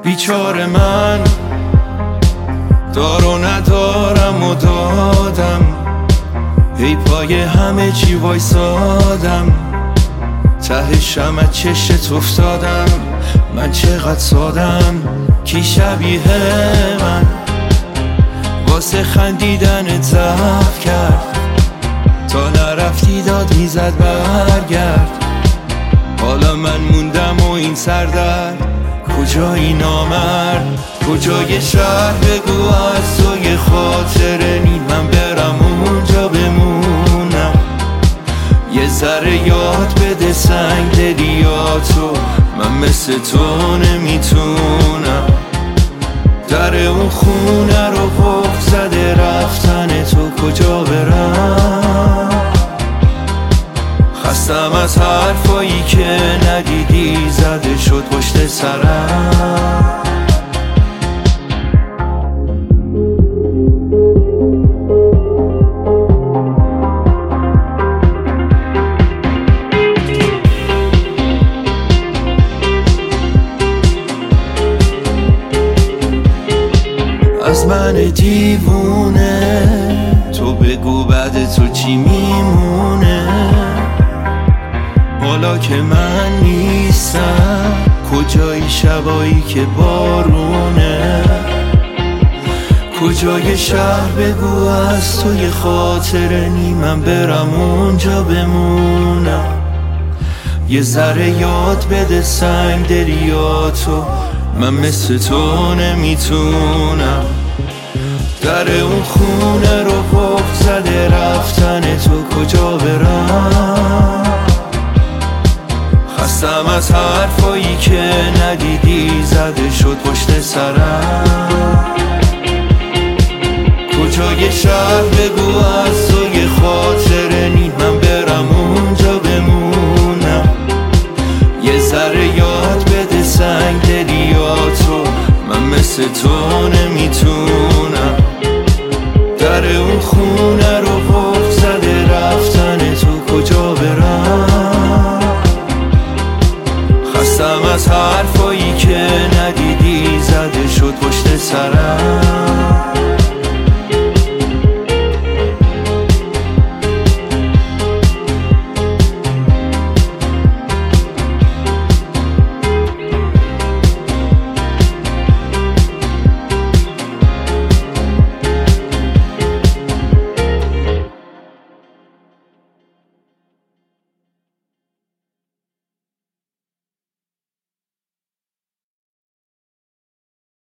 بیچاره من دار و ندارم و دادم، هی پای همه چی وایسادم، ته شمع چشت افتادم. من چقدر سادم، کی شبیه من واسه خندیدنت ضعف کرد، تا نرفتی داد میزد برگرد. حالا من موندم و این سردرد، کجایی نامرد، کجای شهر بگو از تو یه خاطره نی، من برم اونجا بمونم. یه ذره یاد بده سنگ دلیاتو، من مثل تو نمیتونم. در اون خونه رو قفل زده رفتن تو، کجا برم؟ خستم از حرفایی که ندیدی زده شد پشت سرم. از من دیوونه تو بگو بعد تو چی میمونه، حالا که من نیستم کجایی شبایی که بارونه، کجای شهر بگو از تو یه خاطره نی، من برم اونجا بمونم. یه ذره یاد بده سنگ دلیاتو، من مثل تو نمیتونم. در اون خونه رو قفل زده رفتن تو، کجا برم؟ خستم از حرفایی که ندیدی زده شد پشت سرم. کجای شهر بگو از تو یه خاطره نی، من برم اونجا بمونم. یه ذره یاد بده سنگ دلیاتو، من مثل تو نمیتونم. در اون خونه رو قفل زده رفتن تو، کجا برم؟ خستم از حرفایی که ندیدی زده شد پشت